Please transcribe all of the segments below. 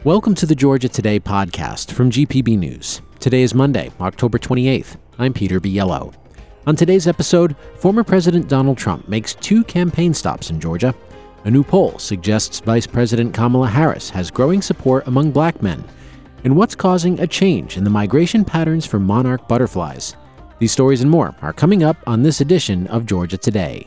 Welcome to the Georgia Today podcast from GPB News. Today is Monday, October 28th. I'm Peter Biello. On today's episode, former President Donald Trump makes 2 campaign stops in Georgia. A new poll suggests Vice President Kamala Harris has growing support among black men. And what's causing a change in the migration patterns for monarch butterflies? These stories and more are coming up on this edition of Georgia Today.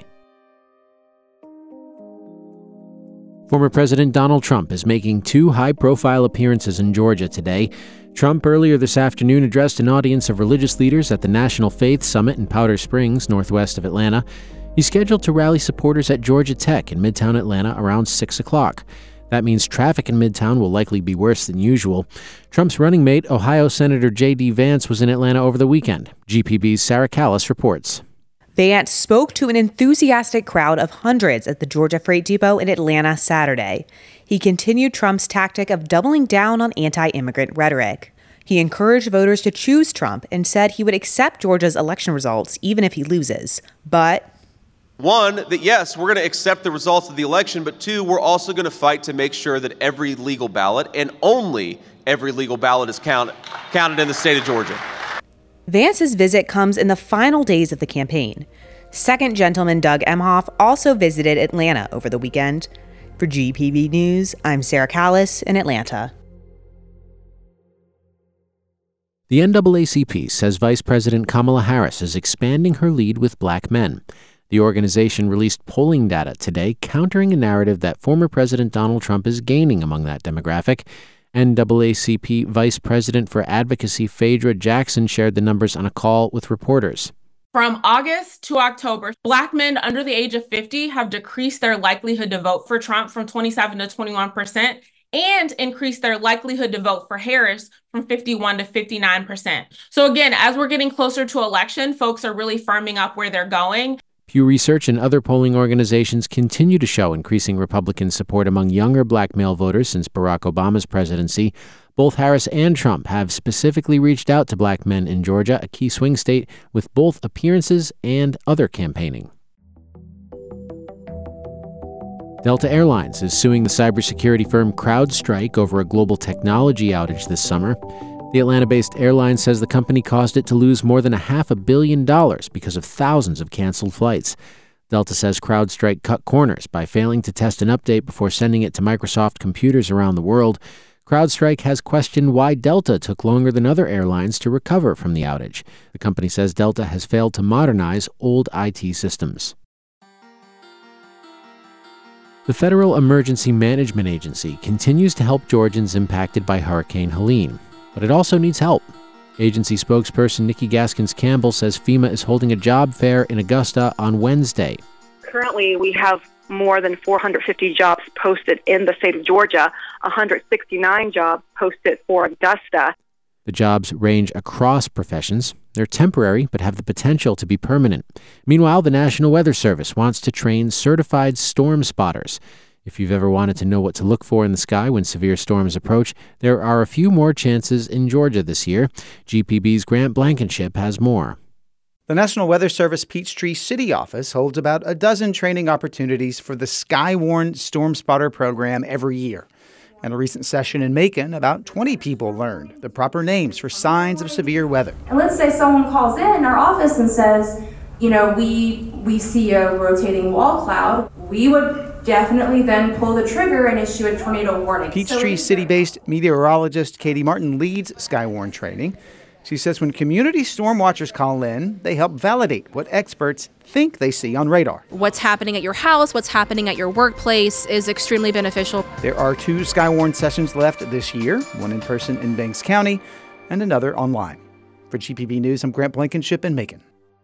Former President Donald Trump is making 2 high-profile appearances in Georgia today. Trump earlier this afternoon addressed an audience of religious leaders at the National Faith Summit in Powder Springs, northwest of Atlanta. He's scheduled to rally supporters at Georgia Tech in Midtown Atlanta around 6 o'clock. That means traffic in Midtown will likely be worse than usual. Trump's running mate, Ohio Senator J.D. Vance, was in Atlanta over the weekend. GPB's Sarah Callis reports. Vance spoke to an enthusiastic crowd of hundreds at the Georgia Freight Depot in Atlanta Saturday. He continued Trump's tactic of doubling down on anti-immigrant rhetoric. He encouraged voters to choose Trump and said he would accept Georgia's election results even if he loses. But one, that yes, we're going to accept the results of the election, but 2, we're also going to fight to make sure that every legal ballot, and only every legal ballot, is counted in the state of Georgia. Vance's visit comes in the final days of the campaign. Second Gentleman Doug Emhoff also visited Atlanta over the weekend. For GPB News, I'm Sarah Callis in Atlanta. The NAACP says Vice President Kamala Harris is expanding her lead with black men. The organization released polling data today countering a narrative that former President Donald Trump is gaining among that demographic. NAACP Vice President for Advocacy Phaedra Jackson shared the numbers on a call with reporters. From August to October, black men under the age of 50 have decreased their likelihood to vote for Trump from 27 to 21% and increased their likelihood to vote for Harris from 51 to 59%. So again, as we're getting closer to election, folks are really firming up where they're going. Pew Research and other polling organizations continue to show increasing Republican support among younger black male voters since Barack Obama's presidency. Both Harris and Trump have specifically reached out to black men in Georgia, a key swing state, with both appearances and other campaigning. Delta Airlines is suing the cybersecurity firm CrowdStrike over a global technology outage this summer. The Atlanta-based airline says the company caused it to lose more than $500 million because of thousands of canceled flights. Delta says CrowdStrike cut corners by failing to test an update before sending it to Microsoft computers around the world. CrowdStrike has questioned why Delta took longer than other airlines to recover from the outage. The company says Delta has failed to modernize old IT systems. The Federal Emergency Management Agency continues to help Georgians impacted by Hurricane Helene. But it also needs help. Agency spokesperson Nikki Gaskins-Campbell says FEMA is holding a job fair in Augusta on Wednesday. Currently, we have more than 450 jobs posted in the state of Georgia, 169 jobs posted for Augusta. The jobs range across professions. They're temporary, but have the potential to be permanent. Meanwhile, the National Weather Service wants to train certified storm spotters. If you've ever wanted to know what to look for in the sky when severe storms approach, there are a few more chances in Georgia this year. GPB's Grant Blankenship has more. The National Weather Service Peachtree City office holds about a dozen training opportunities for the Skywarn Storm Spotter program every year. In a recent session in Macon, about 20 people learned the proper names for signs of severe weather. And let's say someone calls in our office and says, we see a rotating wall cloud. We would definitely then pull the trigger and issue a tornado warning. Peachtree City-based meteorologist Katie Martin leads Skywarn training. She says when community storm watchers call in, they help validate what experts think they see on radar. What's happening at your house, what's happening at your workplace is extremely beneficial. There are 2 Skywarn sessions left this year, one in person in Banks County and another online. For GPB News, I'm Grant Blankenship in Macon.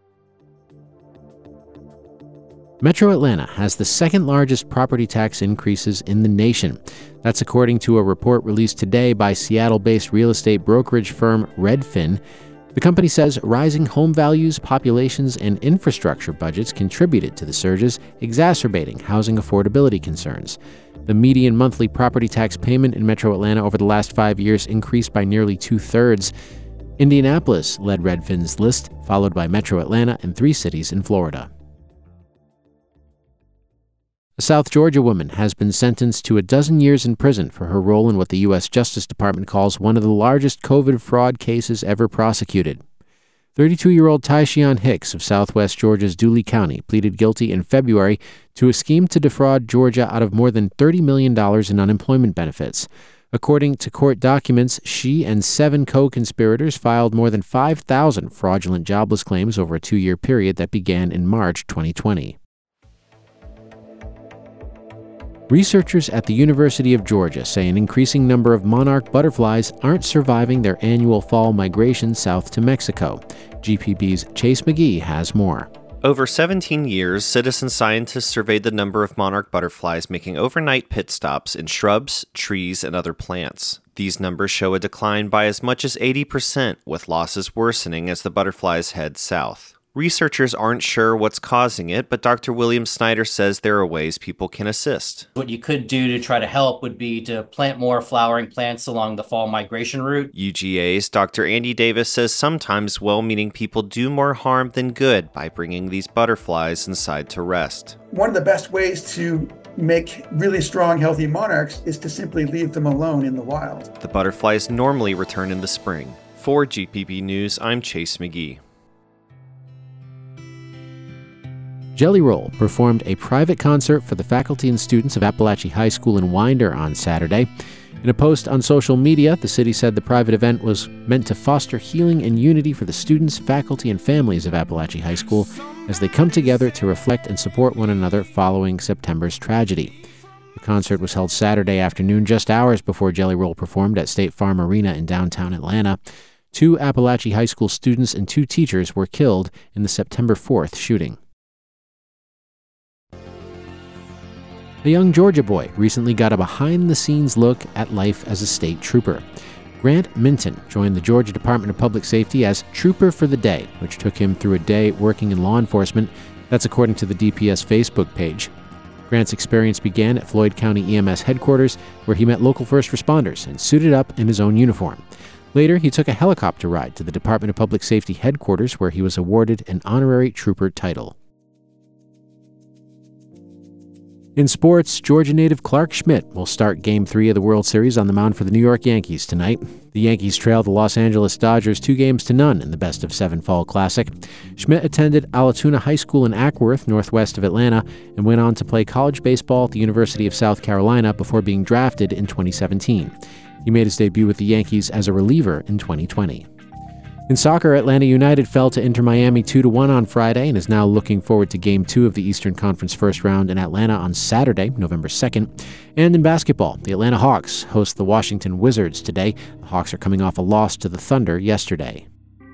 Metro Atlanta has the second largest property tax increases in the nation. That's according to a report released today by Seattle-based real estate brokerage firm Redfin. The company says rising home values, populations, and infrastructure budgets contributed to the surges, exacerbating housing affordability concerns. The median monthly property tax payment in Metro Atlanta over the last 5 years increased by nearly 2/3. Indianapolis led Redfin's list, followed by Metro Atlanta and 3 cities in Florida. A South Georgia woman has been sentenced to 12 years in prison for her role in what the U.S. Justice Department calls one of the largest COVID fraud cases ever prosecuted. 32-year-old Tyshawn Hicks of southwest Georgia's Dooley County pleaded guilty in February to a scheme to defraud Georgia out of more than $30 million in unemployment benefits. According to court documents, she and 7 co-conspirators filed more than 5,000 fraudulent jobless claims over a 2-year period that began in March 2020. Researchers at the University of Georgia say an increasing number of monarch butterflies aren't surviving their annual fall migration south to Mexico. GPB's Chase McGee has more. Over 17 years, citizen scientists surveyed the number of monarch butterflies making overnight pit stops in shrubs, trees, and other plants. These numbers show a decline by as much as 80%, with losses worsening as the butterflies head south. Researchers aren't sure what's causing it, but Dr. William Snyder says there are ways people can assist. What you could do to try to help would be to plant more flowering plants along the fall migration route. UGA's Dr. Andy Davis says sometimes well-meaning people do more harm than good by bringing these butterflies inside to rest. One of the best ways to make really strong, healthy monarchs is to simply leave them alone in the wild. The butterflies normally return in the spring. For GPB News, I'm Chase McGee. Jelly Roll performed a private concert for the faculty and students of Appalachian High School in Winder on Saturday. In a post on social media, the city said the private event was meant to foster healing and unity for the students, faculty, and families of Appalachian High School as they come together to reflect and support one another following September's tragedy. The concert was held Saturday afternoon, just hours before Jelly Roll performed at State Farm Arena in downtown Atlanta. 2 Appalachian High School students and 2 teachers were killed in the September 4th shooting. A young Georgia boy recently got a behind-the-scenes look at life as a state trooper. Grant Minton joined the Georgia Department of Public Safety as Trooper for the Day, which took him through a day working in law enforcement. That's according to the DPS Facebook page. Grant's experience began at Floyd County EMS headquarters, where he met local first responders and suited up in his own uniform. Later, he took a helicopter ride to the Department of Public Safety headquarters, where he was awarded an honorary trooper title. In sports, Georgia native Clark Schmidt will start Game 3 of the World Series on the mound for the New York Yankees tonight. The Yankees trail the Los Angeles Dodgers 2-0 in the best-of-7 Fall Classic. Schmidt attended Alatoona High School in Ackworth, northwest of Atlanta, and went on to play college baseball at the University of South Carolina before being drafted in 2017. He made his debut with the Yankees as a reliever in 2020. In soccer, Atlanta United fell to Inter Miami 2-1 on Friday and is now looking forward to Game 2 of the Eastern Conference first round in Atlanta on Saturday, November 2nd. And in basketball, the Atlanta Hawks host the Washington Wizards today. The Hawks are coming off a loss to the Thunder yesterday.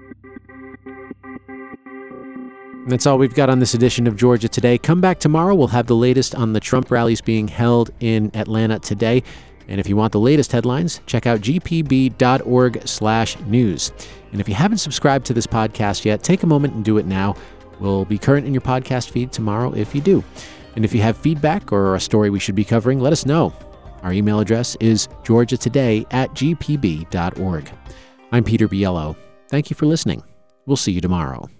And that's all we've got on this edition of Georgia Today. Come back tomorrow. We'll have the latest on the Trump rallies being held in Atlanta today. And if you want the latest headlines, check out gpb.org/news. And if you haven't subscribed to this podcast yet, take a moment and do it now. We'll be current in your podcast feed tomorrow if you do. And if you have feedback or a story we should be covering, let us know. Our email address is georgiatoday@gpb.org. I'm Peter Biello. Thank you for listening. We'll see you tomorrow.